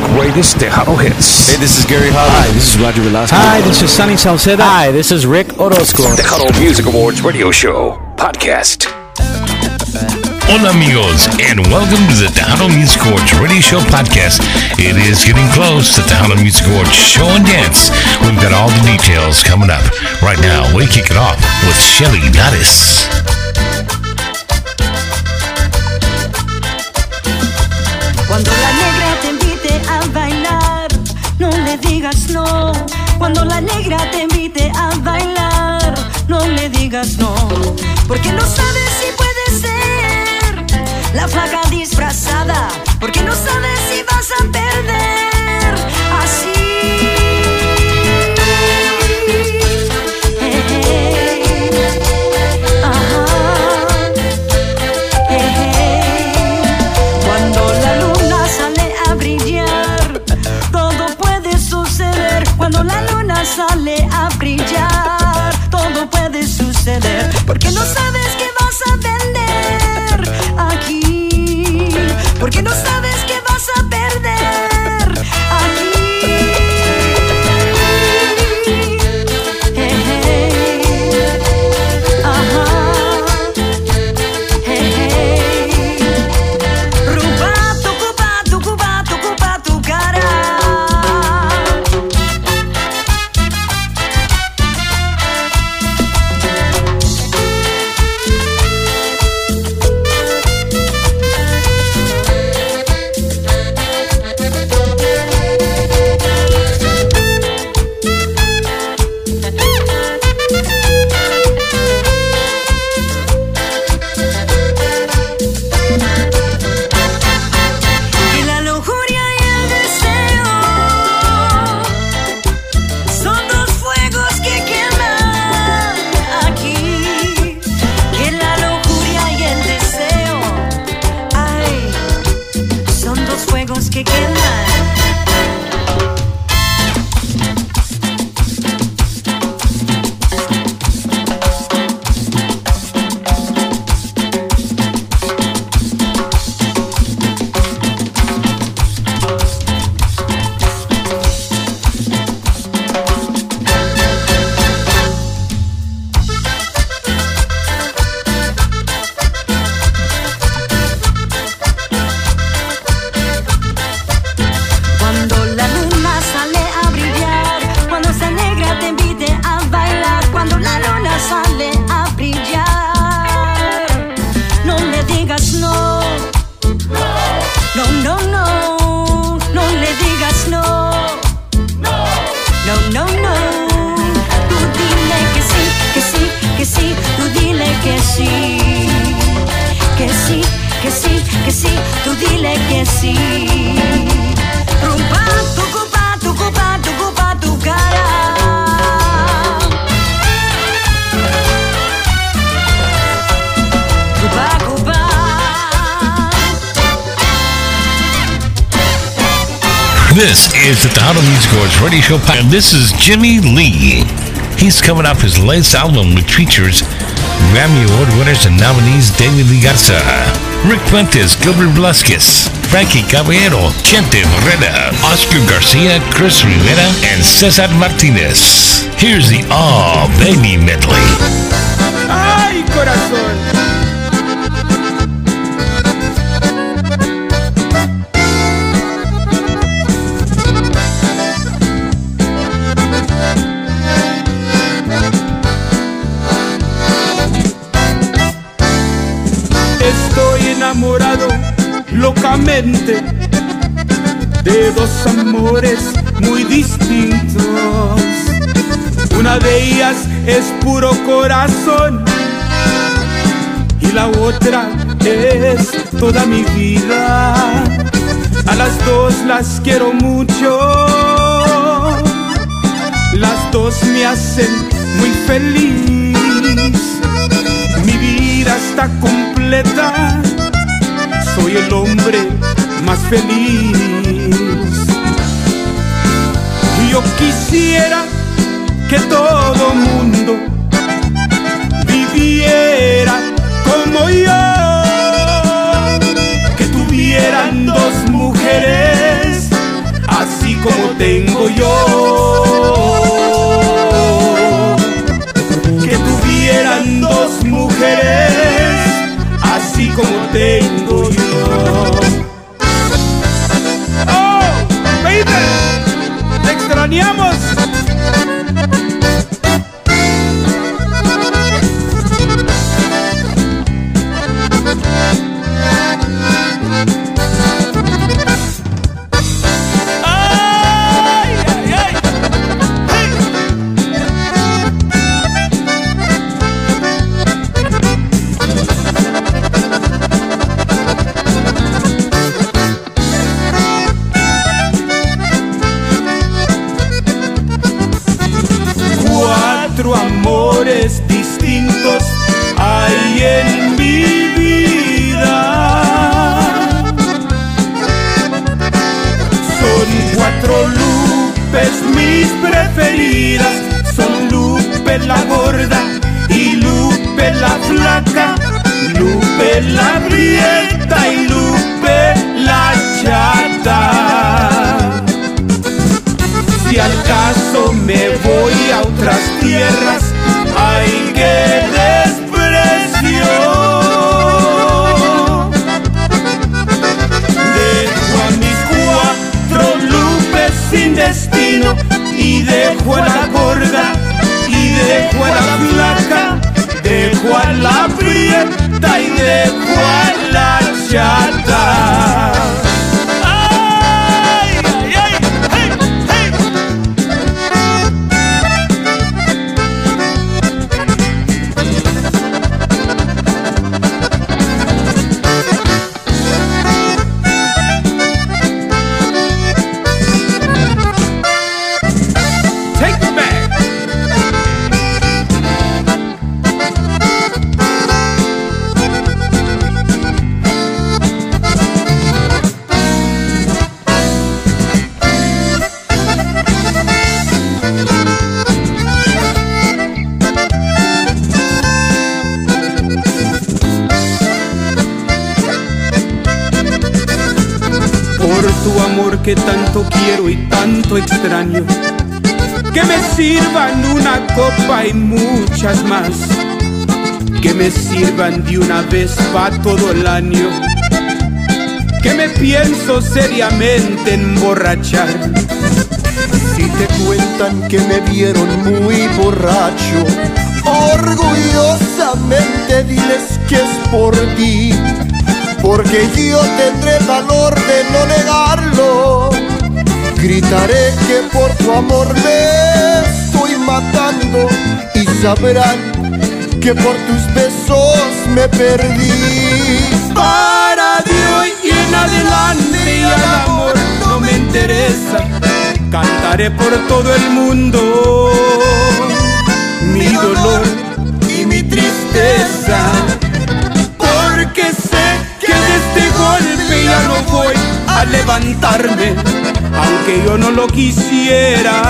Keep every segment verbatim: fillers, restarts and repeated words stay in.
greatest Tejano hits. Hey, this is Gary Holland. Hi, this is Roger Velasquez. Hi, this is Sunny Salceda. Hi, this is Rick Orozco. Tejano Music Awards Radio Show Podcast. Hola amigos, and welcome to the Tejano Music Awards Radio Show Podcast. It is getting close to Tejano Music Awards Show and Dance. We've got all the details coming up. Right now, we kick it off with Shelly Gaddis. Cuando la negra te invite a bailar, no le digas no. Cuando la negra te invite a bailar, no le digas no. Porque no sabes si puede ser la flaca disfrazada. Porque no sabes si vas a perder así. Hey, hey. Ajá. Hey, hey. Cuando la luna sale a brillar, todo puede suceder. Cuando la luna sale a brillar, todo puede suceder. Porque no sabes qué vas a vender aquí. Porque no sabes qué vas a perder aquí. Hey, hey. Ajá. Hey, hey. Rumba tu cuba, tu cuba, tu cuba, tu cara. Y la lujuria y el deseo son dos fuegos que queman aquí. Que la lujuria y el deseo, ay, son dos fuegos que queman. Cuando la luna sale a brillar, cuando esa negra te invite a bailar, cuando la luna sale a brillar, no le digas no. No, no, no, no le digas no. No, no, no. Tú dile que sí, que sí, que sí. Tú dile que sí. Que sí, que sí, que sí. Tú dile que sí. Rumba tu cuba, tu cuba, tu cuba, tu cara. Cuba, Cuba. This is the Tejano Music Awards Radio Show Podcast, and this is Jimmy Lee. He's coming off his latest album, which features Grammy Award winners and nominees David Lee Garza, Rick Fuentes, Gilbert Velasquez, Frankie Caballero, Chente Herrera, Oscar Garcia, Chris Rivera, and Cesar Martinez. Here's the Aw Baby medley. ¡Ay, corazón! Estoy enamorado locamente de dos amores muy distintos. Una de ellas es puro corazón y la otra es toda mi vida. A las dos las quiero mucho, las dos me hacen muy feliz. Mi vida está completa, soy el hombre más feliz. Yo quisiera que todo mundo viviera como yo, que tuvieran dos mujeres tengo yo. Que tuvieran dos mujeres, así como tengo yo. ¡Oh, baby! ¡Te extrañamos! Amores distintos hay en mi vida. Son cuatro Lupes mis preferidas. Son Lupe la gorda y Lupe la flaca, Lupe la prieta y Lupe la chata. Si al caso me voy a otras tierras, ¡ay, qué desprecio! Dejo a mis cuatro Lupes sin destino, y dejo a la gorda, y dejo a la flaca, dejo a la prieta y dejo a la chata. Que tanto quiero y tanto extraño, que me sirvan una copa y muchas más, que me sirvan de una vez pa' todo el año, que me pienso seriamente emborrachar. Si te cuentan que me vieron muy borracho, orgullosamente diles que es por ti, porque yo tendré el valor de no negarlo. Gritaré que por tu amor me estoy matando, y sabrán que por tus besos me perdí. Para de hoy y en adelante y al amor no me interesa. Cantaré por todo el mundo mi dolor y mi tristeza, porque sé que de este golpe ya no voy a levantarme, aunque yo no lo quisiera.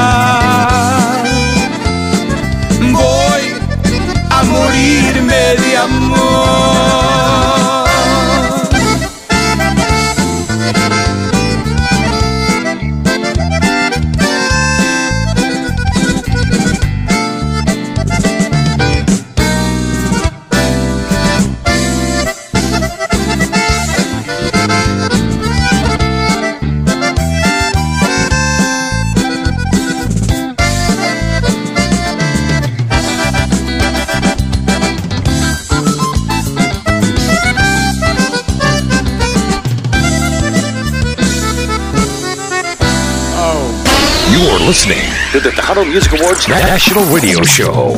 Voy a morirme de amor. You're listening to the Tejano Music Awards National Radio Show.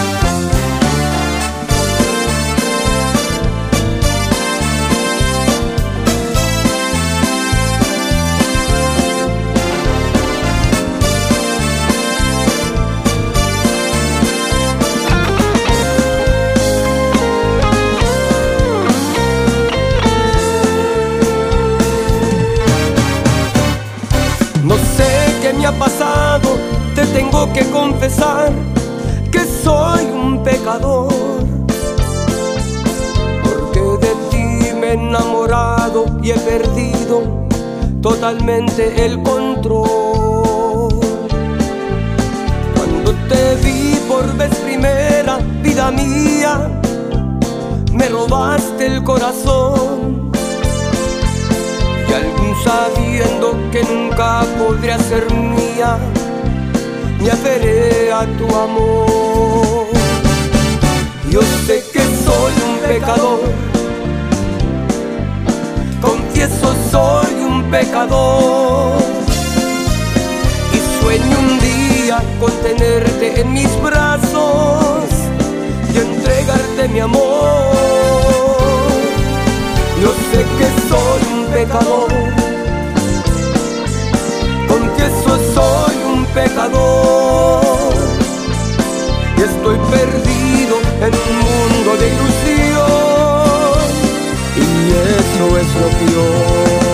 Pasado, te tengo que confesar que soy un pecador, porque de ti me he enamorado y he perdido totalmente el control. Cuando te vi por vez primera, vida mía, me robaste el corazón. Y aún sabiendo que nunca podría ser mía, me aferré a tu amor. Yo sé que soy un pecador, confieso soy un pecador, y sueño un día con tenerte en mis brazos y entregarte mi amor. Yo sé que soy un pecador, confieso soy un pecador, y estoy perdido en un mundo de ilusión, y eso es lo peor.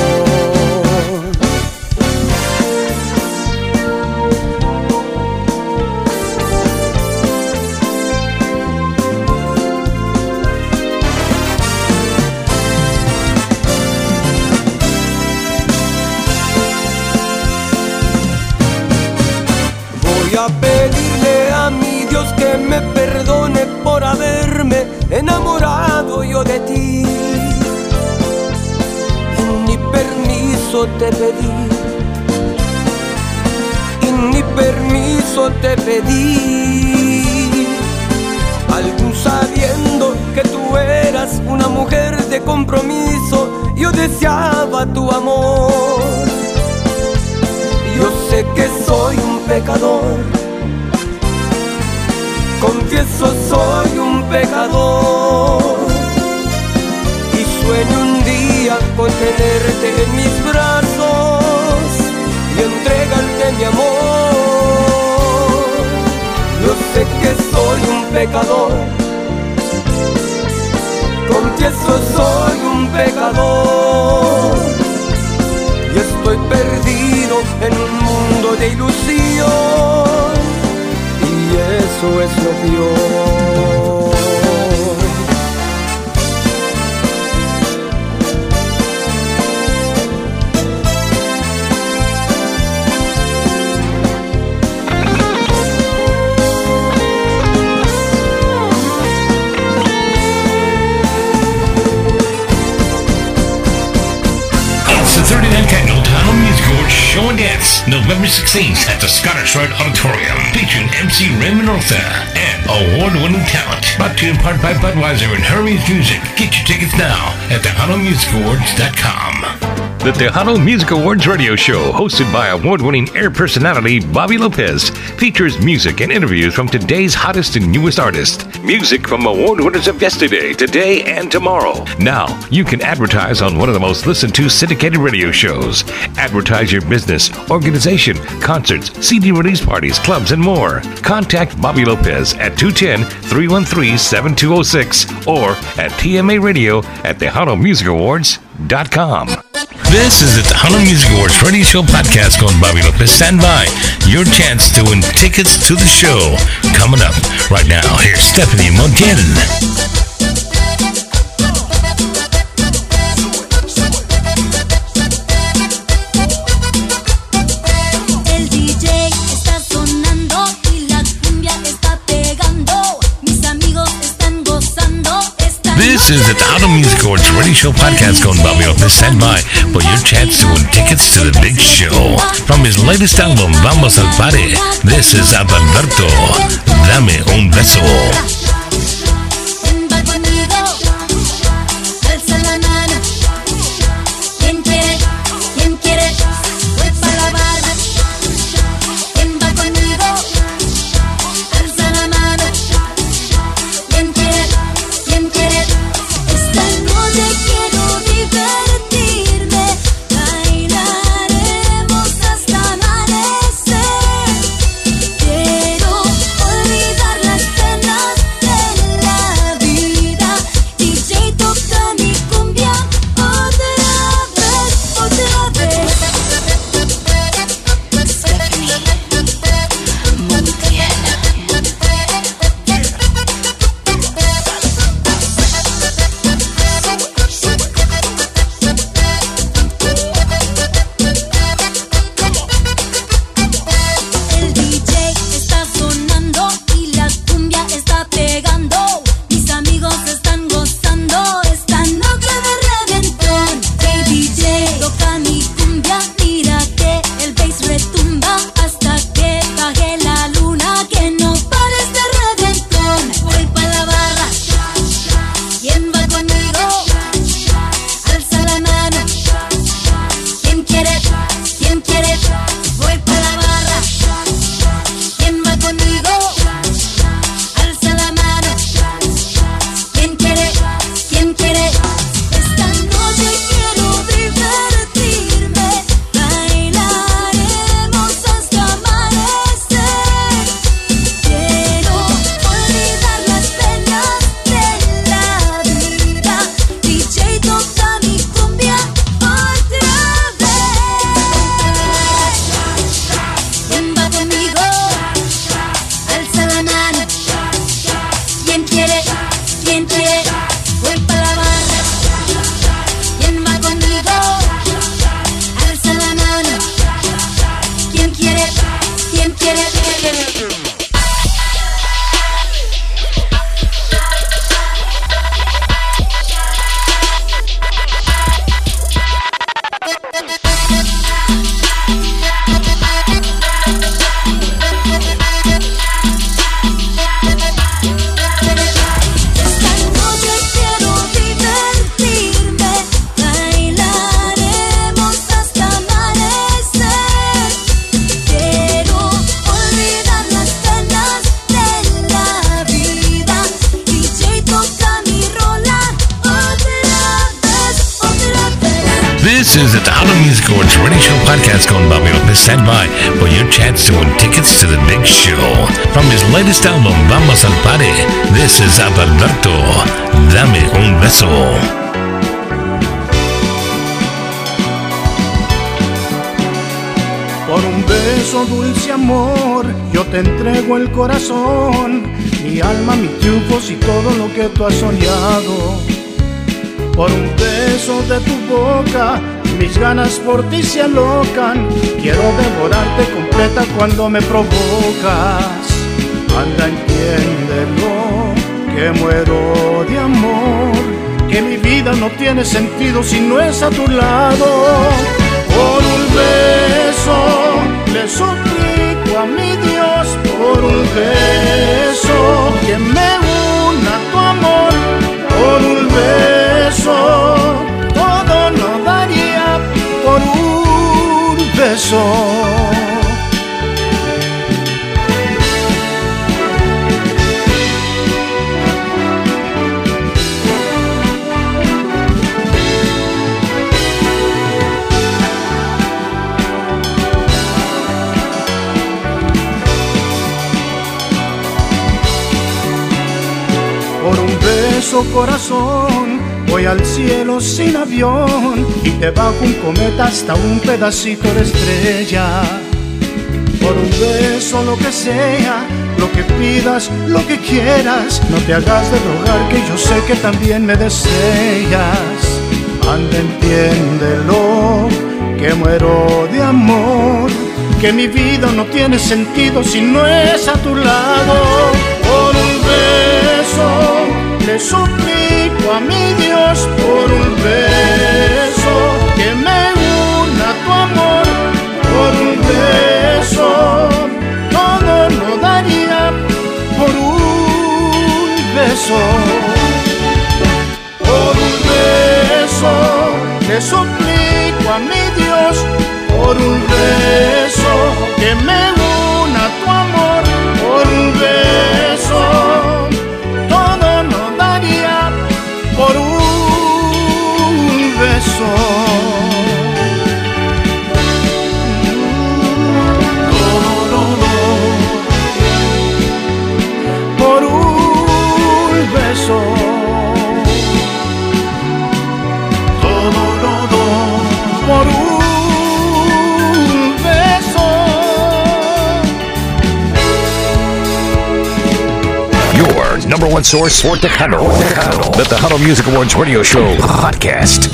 Voy a pedirle a mi Dios que me perdone por haberme enamorado yo de ti. Y ni permiso te pedí, y ni permiso te pedí. Aún sabiendo que tú eras una mujer de compromiso, yo deseaba tu amor. Yo sé que soy un pecador, confieso soy un pecador, y sueño un día con tenerte en mis brazos y entregarte mi amor. Yo sé que soy un pecador, confieso soy un pecador, y estoy perdido en un mundo de ilusión, y eso es lo peor. Show and Dance, November sixteenth at the Scottish Rite Auditorium, featuring M C Raymond Ortha and award-winning talent. Brought to you in part by Budweiser and Hermes Music. Get your tickets now at Tejano Music Awards dot com. The Tejano Music Awards radio show, hosted by award-winning air personality Bobby Lopez, features music and interviews from today's hottest and newest artists. Music from award winners of yesterday, today, and tomorrow. Now, you can advertise on one of the most listened to syndicated radio shows. Advertise your business, organization, concerts, C D release parties, clubs, and more. Contact Bobby Lopez at two one zero, three one three, seven two zero six or at T M A Radio at Tejano Music Awards dot com. This is the Tejano Music Awards radio show podcast called Bobby Lopez. Stand by. Your chance to win tickets to the show. Coming up right now, here's Stephanie Montiel. This is the Tejano Music Awards radio show podcast called Bobby Lopez. Stand by for your chance to win tickets to the big show. From his latest album, Vamos al Party, this is Adalberto, Dame un Beso. Quiero olvidar las penas This is the Tejano Music Awards Radio Show podcast con Bobby Lopez. Stand by for your chance to win tickets to the big show. From his latest album, Vamos al Party, this is Adalberto, Dame un Beso. Por un beso, dulce amor, yo te entrego el corazón, mi alma, mis triunfos y todo lo que tú has soñado. Por un beso de tu boca, mis ganas por ti se alocan. Quiero devorarte completa cuando me provocas. Anda, entiéndelo, que muero de amor, que mi vida no tiene sentido si no es a tu lado. Por un beso le suplico a mi Dios, por un beso que me una a tu amor. Por un beso todo no daría, por un beso. Por un beso, corazón, voy al cielo sin avión y te bajo un cometa hasta un pedacito de estrella. Por un beso, lo que sea, lo que pidas, lo que quieras, no te hagas de rogar que yo sé que también me deseas. Anda, entiéndelo, que muero de amor, que mi vida no tiene sentido si no es a tu lado. Por un beso le suplico a mi Dios, por un beso que me una a tu amor. Por un beso todo no daría, por un beso. Por un beso le suplico a mi Dios, por un beso que me una a tu amor. Por un beso todo no daría, por un beso. No, no, no, por un beso. Todo, no, no, por un number one source for Tejano, the Tejano Music Awards Radio Show podcast.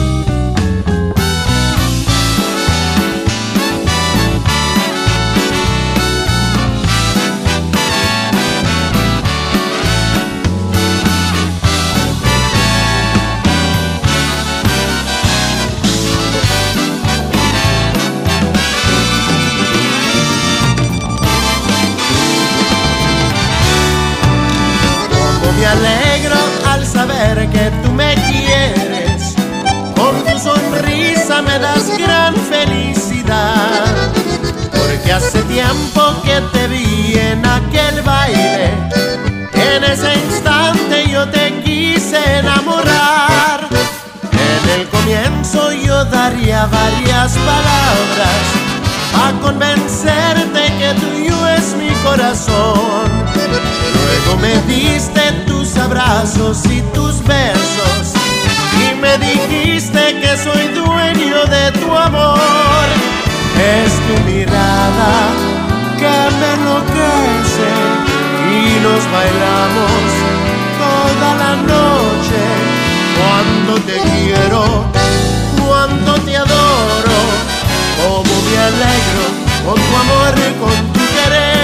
Me alegro al saber que tú me quieres, con tu sonrisa me das gran felicidad, porque hace tiempo que te vi en aquel baile, en ese instante yo te quise enamorar. En el comienzo yo daría varias palabras a convencerte que tuyo es mi corazón. Luego me diste tus abrazos y tus besos y me dijiste que soy dueño de tu amor. Es tu mirada que me enloquece y nos bailamos toda la noche. Cuando te quiero, cuando te adoro, como me alegro con tu amor y con tu querer.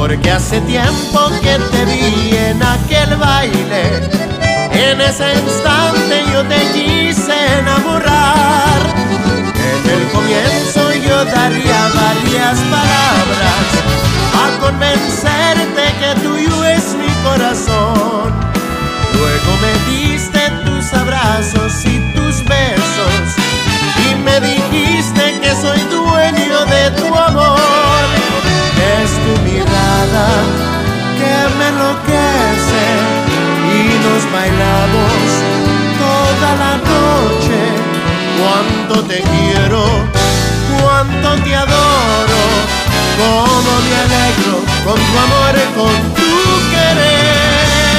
porque hace tiempo que te vi en aquel baile. En ese instante yo te quise enamorar. En el comienzo yo daría varias palabras a convencerte que tuyo es mi corazón. Luego me diste tus abrazos y tus besos y me dijiste que soy dueño de tu amor. Es tu mirada que me enloquece y nos bailamos toda la noche. Cuánto te quiero, cuánto te adoro, cómo me alegro con tu amor, con tu querer.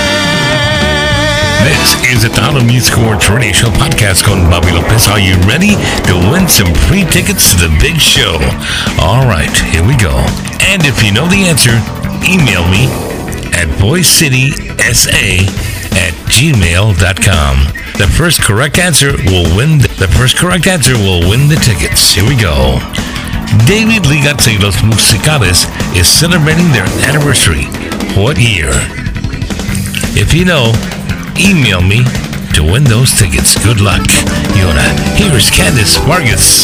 This is the Town Music Awards Radio Show podcast con Bobby Lopez. Are you ready to win some free tickets to the big show? All right, here we go. And if you know the answer, email me at boycitysa at gmail dot com. The first correct answer will win. The, the first correct answer will win the tickets. Here we go. David Lee Garza y los Musicales is celebrating their anniversary. What year? If you know, email me to win those tickets. Good luck. Y ahora, here's Candice Vargas.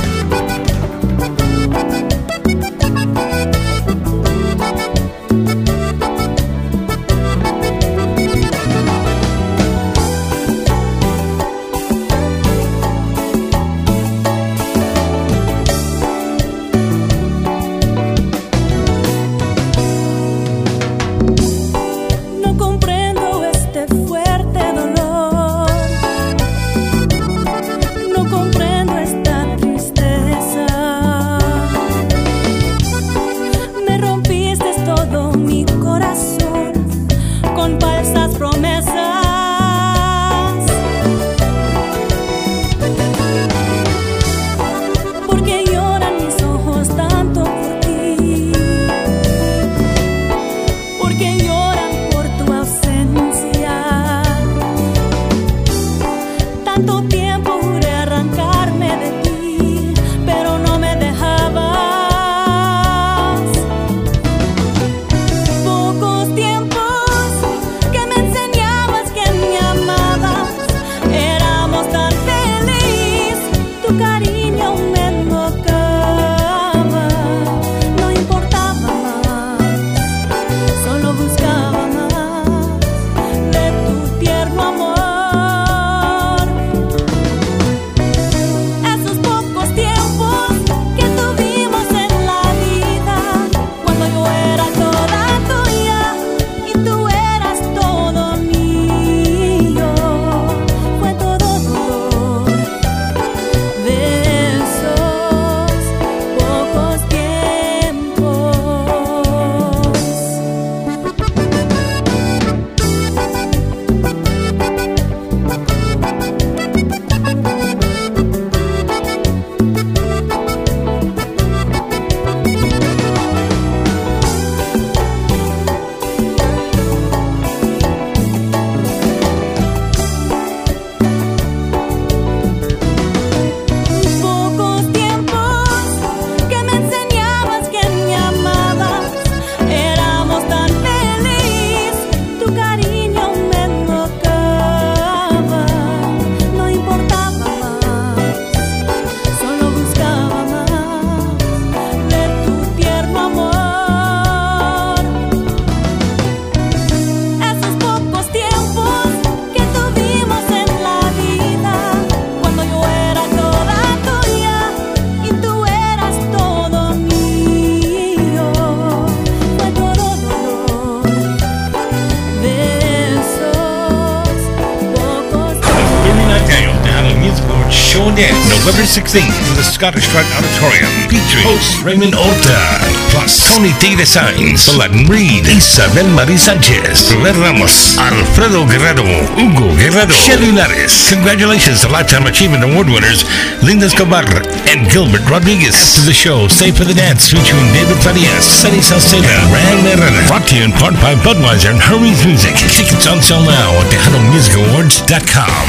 November sixteenth in the Scottish Rite Auditorium, featuring host Raymond Olta, plus Tony T. Designs, Latin Reed, Isabel Marie Sanchez, Red Ramos, Alfredo Guerrero, Hugo Guerrero, Shelly Lares. Congratulations to Lifetime Achievement Award winners Linda Escobar and Gilbert Rodriguez. After the show, stay for the dance featuring David Farias, Sunny Salcedo, and Rang Herrera. Brought to you in part by Budweiser and Hermes Music. Tickets on sale now at tejano music awards dot com.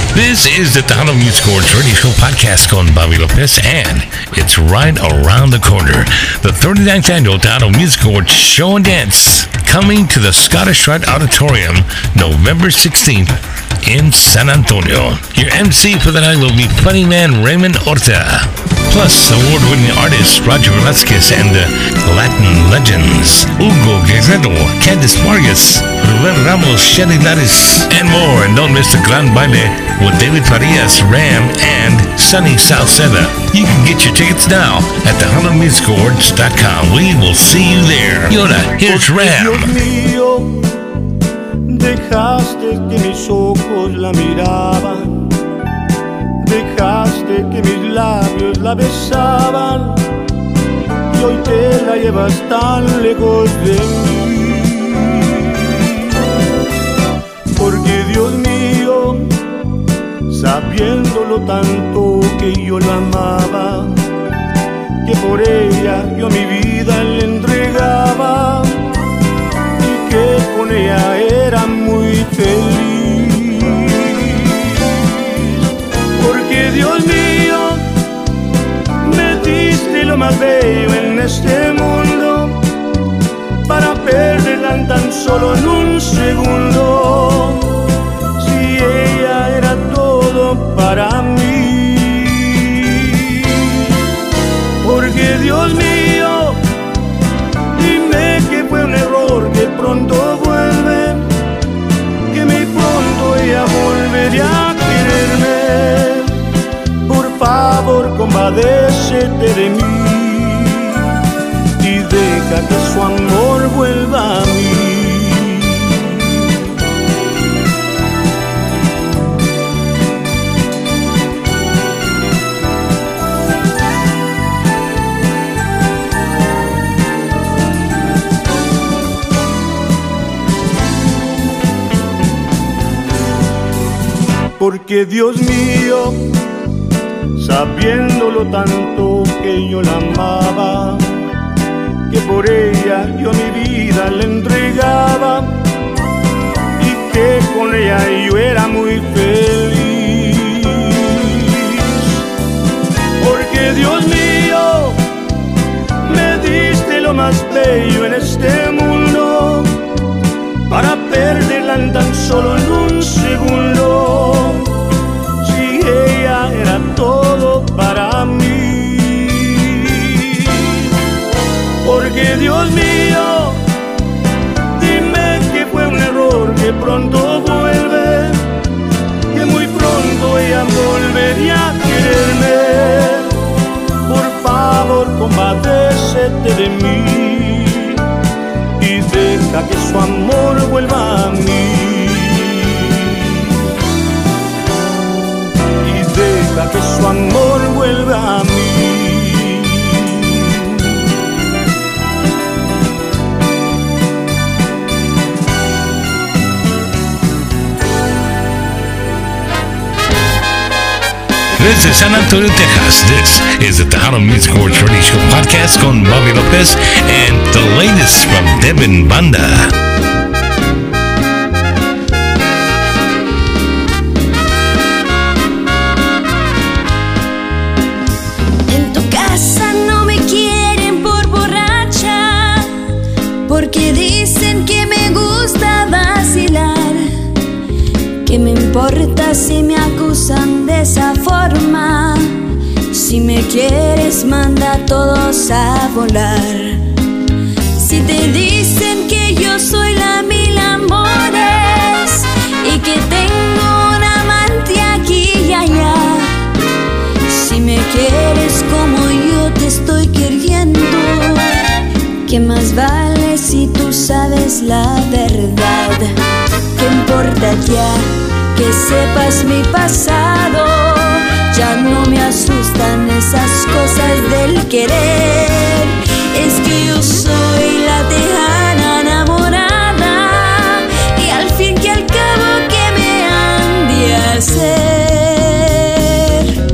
This is the Tejano Music Awards Radio Show podcast con Bobby Lopez, and it's right around the corner. The thirty-ninth Annual Tejano Music Awards Show and Dance, coming to the Scottish Rite Auditorium November sixteenth in San Antonio. Your M C for the night will be funny man Raymond Horta, plus award-winning artists Roger Velasquez and the Latin legends Hugo Guerrero, Candice Vargas, Ruben Ramos, Shelly Laris, and more. And don't miss the Gran Baile with David Farias, Ram, and Sunny Salceda. You can get your tickets now at tejano music awards dot com. We will see you there. Yoda, here's Ram. Dios mío, dejaste que mis ojos la miraban, dejaste que mis labios la besaban, y hoy te la llevas tan lejos de mí. Porque Dios mío, sabiéndolo tanto que yo la amaba, que por ella yo mi vida le entregaba, y que con ella era muy feliz. Porque Dios mío, me diste lo más bello en este mundo, para perderla en tan solo en un segundo. Si ella era todo para mí. Porque Dios mío, dime que fue un error, que pronto vuelve, que muy pronto ella volvería a quererme. Por favor, compadécete de mí y deja que su amor vuelva a mí. Porque Dios mío, sabiéndolo tanto que yo la amaba, que por ella yo mi vida le entregaba, y que con ella yo era muy feliz. Porque Dios mío, me diste lo más bello en este mundo, para perderla en tan solo en un segundo. Si ella era todo para mí. Porque Dios mío, dime que fue un error, que pronto vuelve, que muy pronto ella volvería a quererme. Por favor, compadécete de mí y deja que su amor vuelva a mí. Y deja que su amor vuelva a mí. Desde San Antonio, Texas, this is the Tejano Music Awards Radio Show podcast con Bobby Lopez and the latest from Devin Banda. En tu casa no me quieren por borracha, porque dicen que me gusta vacilar. ¿Qué me importa si me acusan de esa forma? Si me quieres, manda a todos a volar. Si te dicen que yo soy la mil amores y que tengo un amante aquí y allá, si me quieres como yo te estoy queriendo, ¿qué más vale si tú sabes la verdad? ¿Qué importa ya que sepas mi pasado? Ya no me asustan esas cosas del querer. Es que yo soy la tejana enamorada, y al fin y al cabo, ¿qué me han de hacer?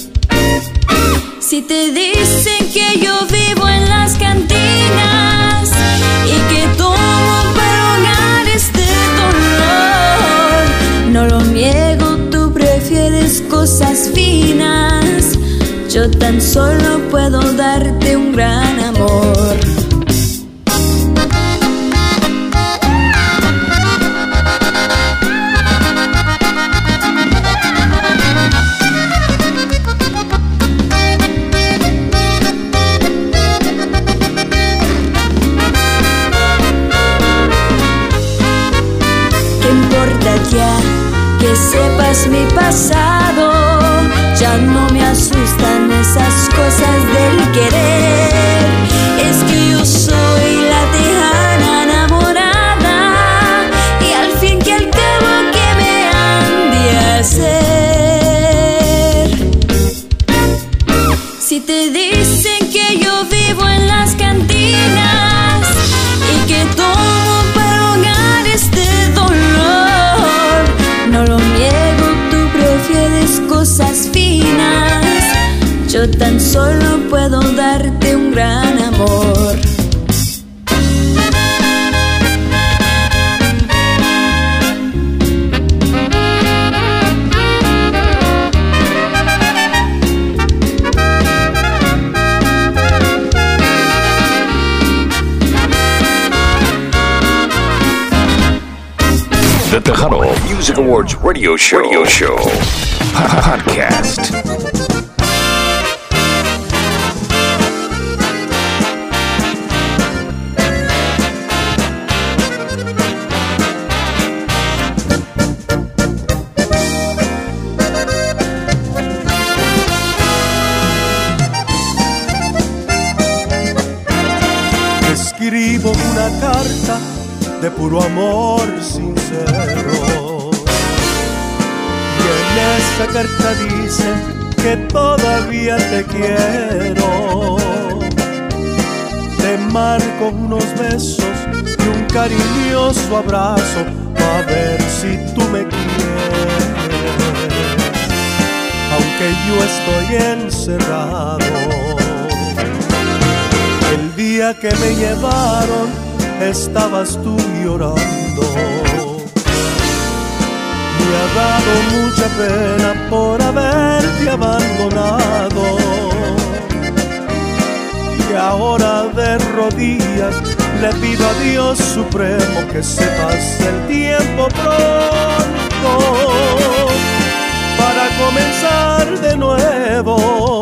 Si te dicen que yo vivo en las cantinas y que tomo para ahogar este dolor, no lo niego, tú prefieres Yo tan solo puedo darte un gran amor. ¿Qué importa ya que sepas mi pasado? Ya no me asustan esas cosas del querer. Es que yo soy la tejana enamorada y al fin que al cabo que me han de hacer. Si te dicen que yo vivo en las cantinas y que tomo para ahogar este dolor, no lo niego, tú prefieres cosas finas. Yo tan solo puedo darte un gran amor. The Tejano Music Awards Radio Show. Radio Show. Podcast. Escribo una carta de puro amor sincero, y en esa carta dice que todavía te quiero. Te marco unos besos y un cariñoso abrazo a ver si tú me quieres, aunque yo estoy encerrado. El día que me llevaron estabas tú llorando. Me ha dado mucha pena por haberte abandonado, y ahora de rodillas le pido a Dios Supremo que se pase el tiempo pronto para comenzar de nuevo.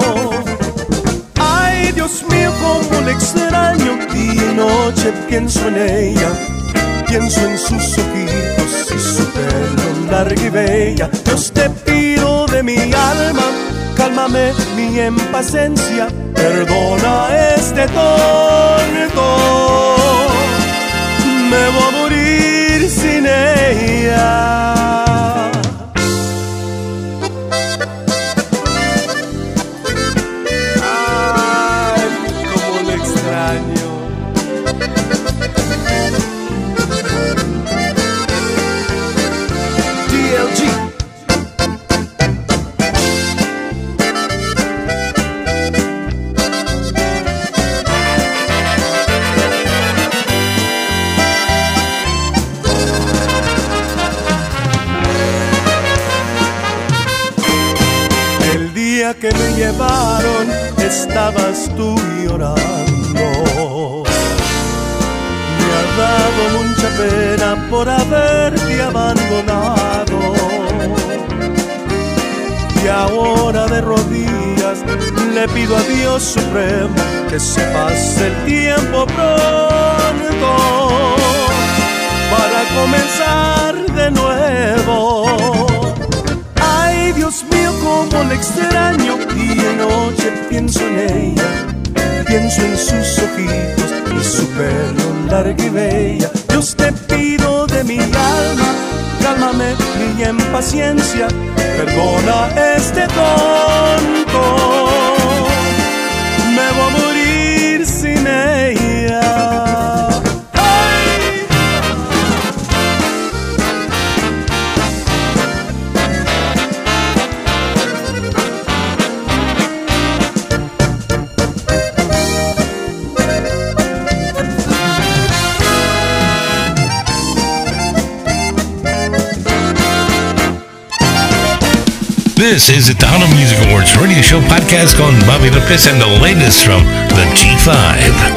Ay, Dios mío, cómo le extraño, día y noche pienso en ella, pienso en sus ojitos y su pelo larga y bella. Dios, te pido de mi alma, cálmame mi impaciencia, perdona este tonto, me voy a morir sin ella. Que me llevaron estabas tú llorando. Me ha dado mucha pena por haberte abandonado, y ahora de rodillas le pido a Dios Supremo que se pase el tiempo pronto para comenzar de nuevo. Ay, Dios mío, cómo le extraño, día y noche pienso en ella, pienso en sus ojitos y su pelo larga y bella. Dios, te pido de mi alma, cálmame mi impaciencia, perdona este tonto, me voy a morir sin ella. This is the Tejano Music Awards radio show podcast con Bobby Lopez and the latest from the G five.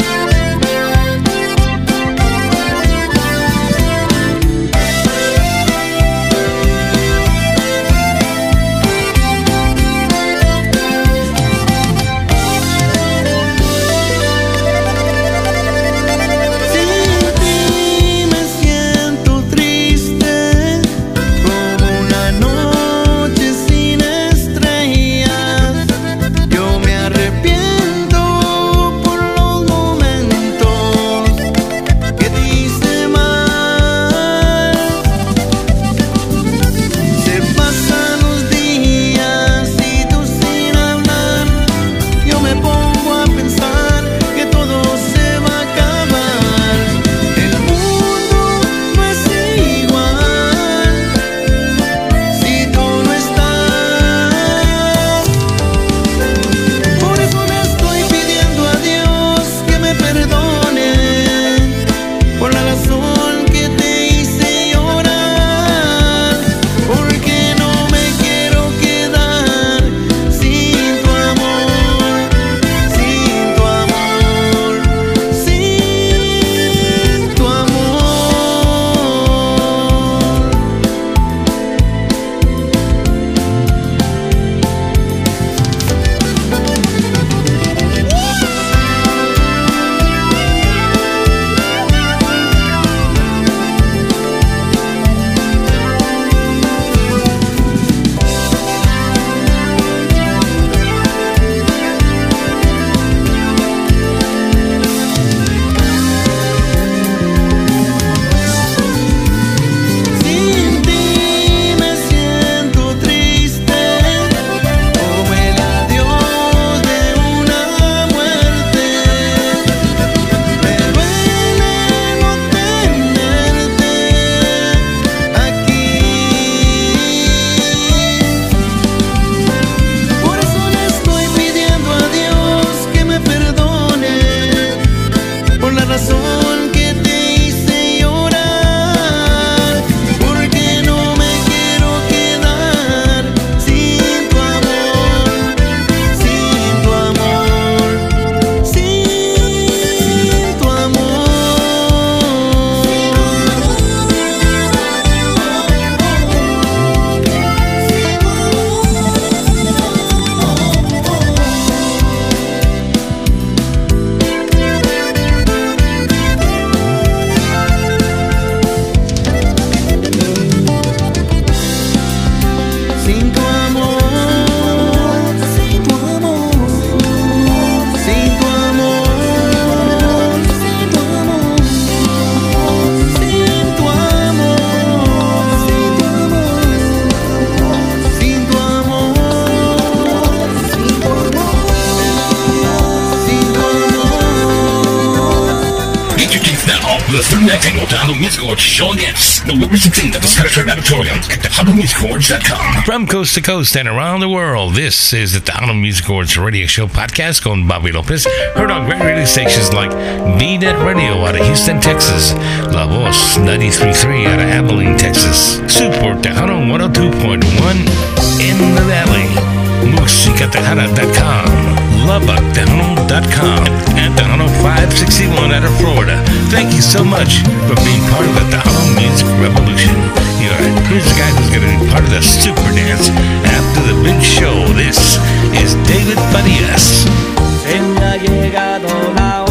From coast to coast and around the world, this is the Tejano Music Awards radio show podcast con Bobby Lopez. Heard on great radio stations like B-Net Radio out of Houston, Texas, La Voz ninety-three point three out of Abilene, Texas, Super Tejano one oh two point one in the Valley, musica tejana dot com, lubbock tejano dot com, and Tejano five sixty-one out of Florida. Thank you so much for being part of the Tejano Music Revolution. Here's the guy who's going to be part of the Super Dance after the big show. This is David Badillas. Se me ha llegado la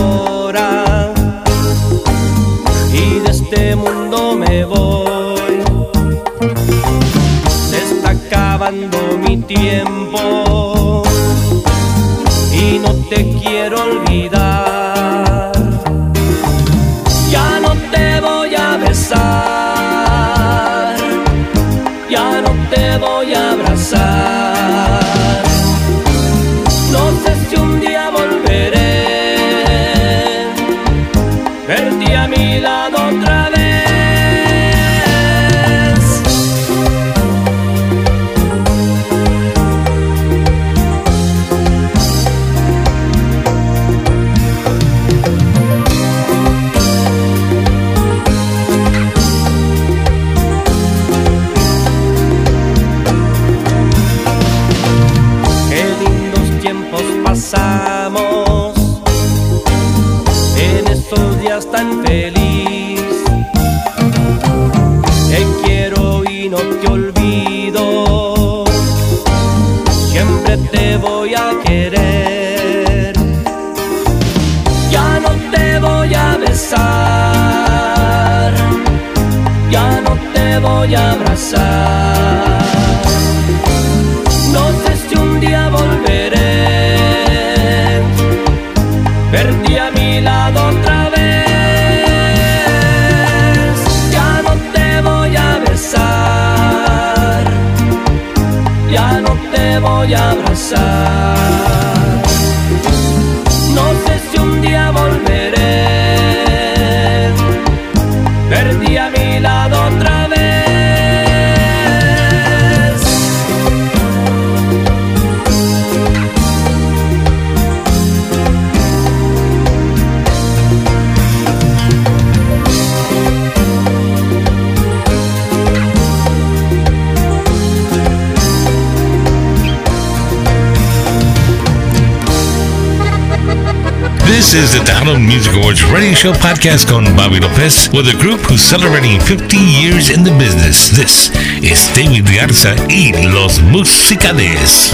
hora y de este mundo me voy. Se está acabando mi tiempo y no te quiero olvidar. Ya no te voy a besar. Ya no te voy a abrazar. No sé si un día volveré, verte a mi lado otra vez. seas tan feliz. Te quiero y no te olvido, siempre te voy a querer. Ya no te voy a besar, ya no te voy a abrazar. No sé si un día volveré, perdí a mi lado otra vez. Ya no te voy a besar, ya no te voy a abrazar. No sé si un día volveré, perdí a mi lado otra vez. This is the Download Music Awards radio show podcast con Bobby Lopez with a group who's celebrating fifty years in the business. This is David Garza y Los Musicales.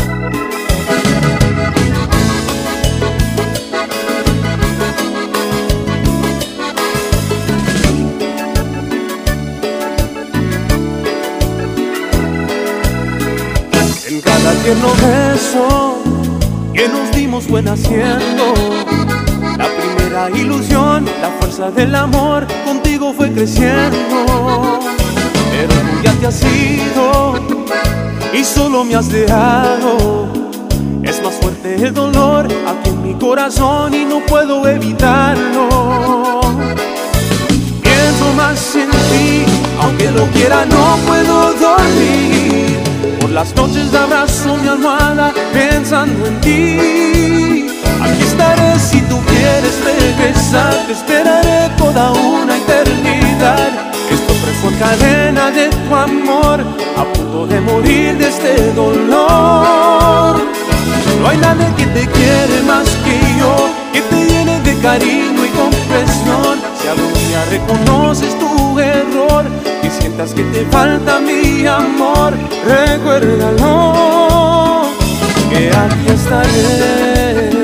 En cada tierno beso que nos dimos fue naciendo la primera ilusión, la fuerza del amor contigo fue creciendo. Pero tú ya te has ido y solo me has dejado. Es más fuerte el dolor aquí en mi corazón y no puedo evitarlo. Pienso más en ti, aunque lo quiera no puedo dormir. Por las noches abrazo mi almohada pensando en ti. Aquí estaré si tú quieres regresar, te esperaré toda una eternidad. Esto preso en cadena de tu amor, a punto de morir de este dolor. No hay nadie que te quiere más que yo, que te llene de cariño y comprensión. Si algún día reconoces tu error y sientas que te falta mi amor, recuérdalo, que aquí estaré.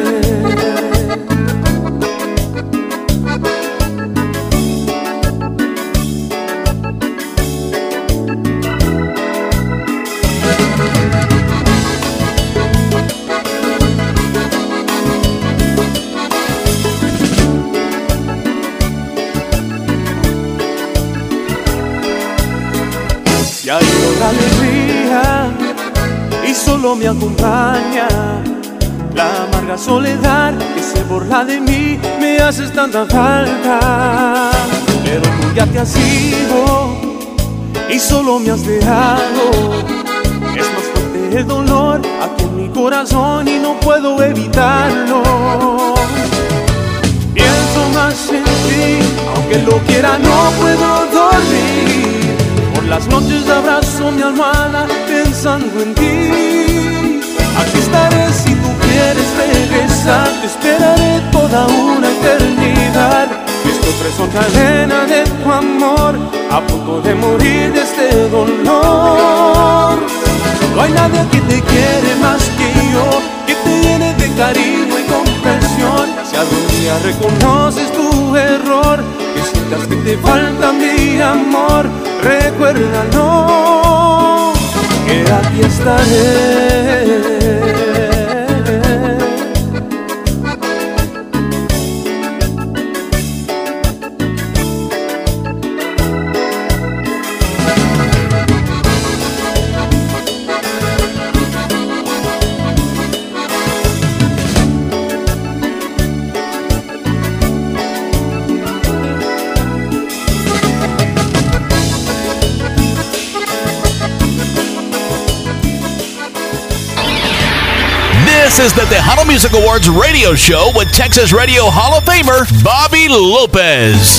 Ya ha ido la alegría y solo me acompaña la amarga soledad que se burla de mí, me haces tanta falta. Pero tú ya te has ido y solo me has dejado. Es más fuerte el dolor aquí en mi corazón y no puedo evitarlo. Pienso más en ti, aunque lo quiera no puedo dormir. Por las noches abrazo mi almohada pensando en ti. Aquí estaré si tú quieres regresar, te esperaré toda una eternidad. Estoy preso en cadena de tu amor, a punto de morir de este dolor. No hay nadie que te quiere más que yo, que te llene de cariño y comprensión. Si algún día reconoces tu error, que sientas que te falta mi amor, recuérdalo, que aquí estaré. This is the Tejano Music Awards radio show with Texas Radio Hall of Famer Bobby Lopez.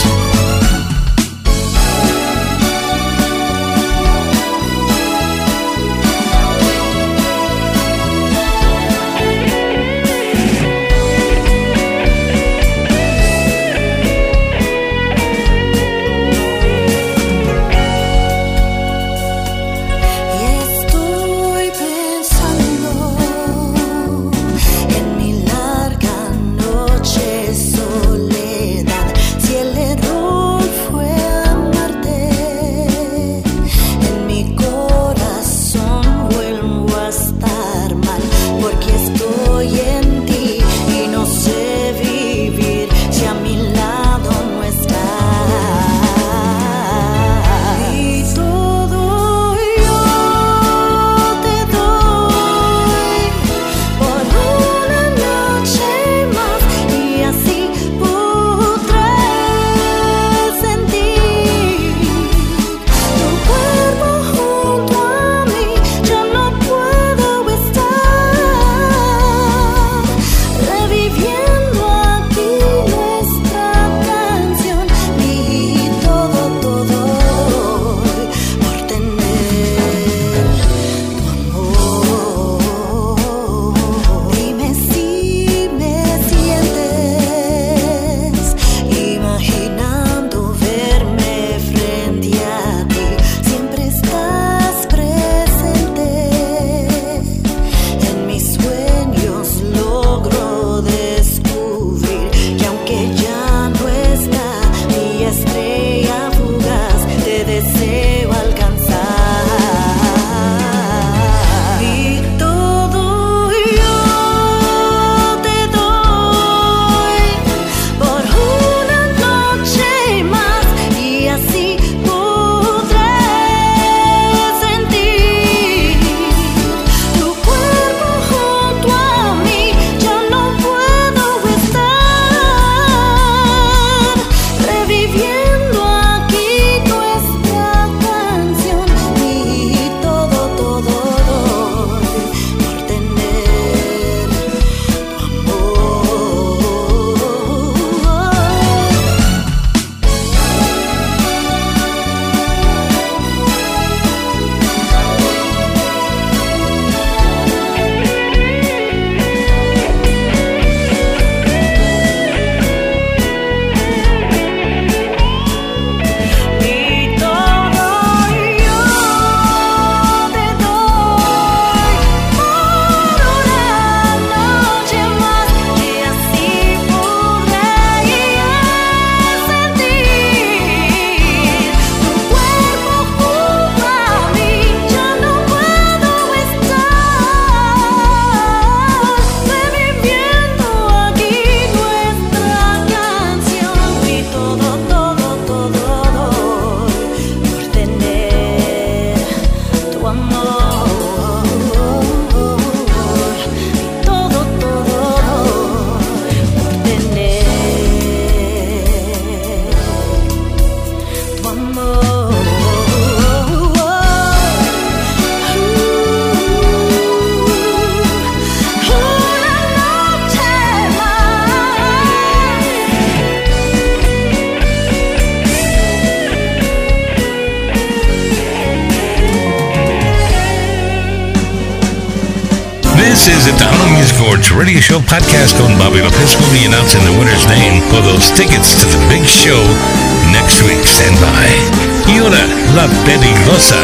is the Tejano Music Awards Radio Show podcast on Bobby Lopez. We'll be announcing the winner's name for those tickets to the big show next week. Stand by. Y ahora, La Peligrosa.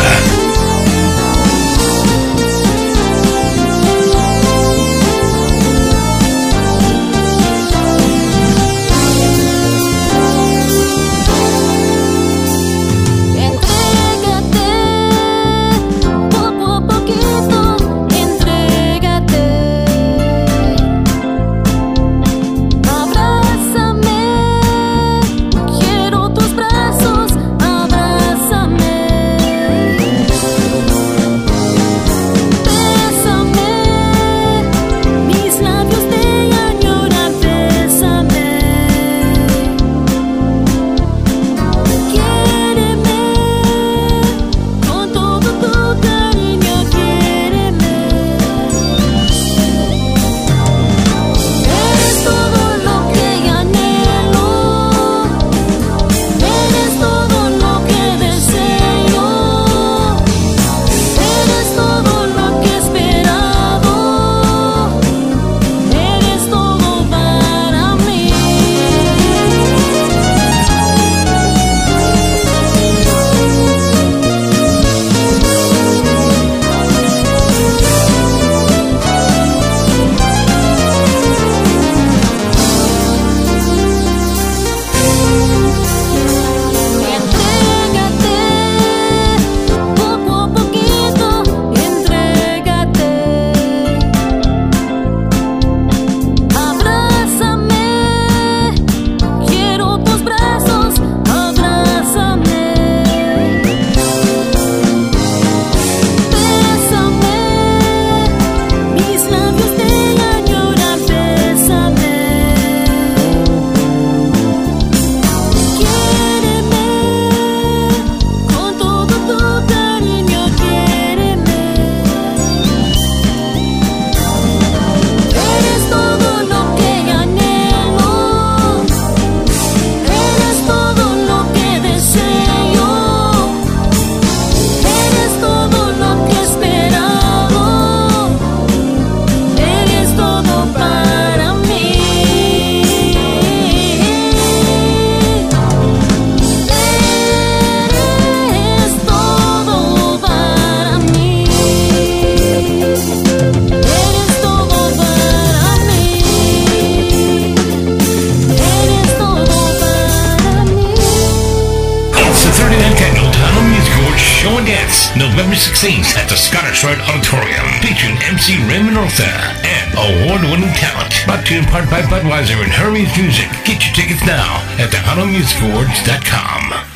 November sixteenth at the Scottish Rite Auditorium, featuring M C Raymond Ortha and award-winning talent. Brought to you in part by Budweiser and Hermes Music. Get your tickets now at Tejano Music Awards dot com.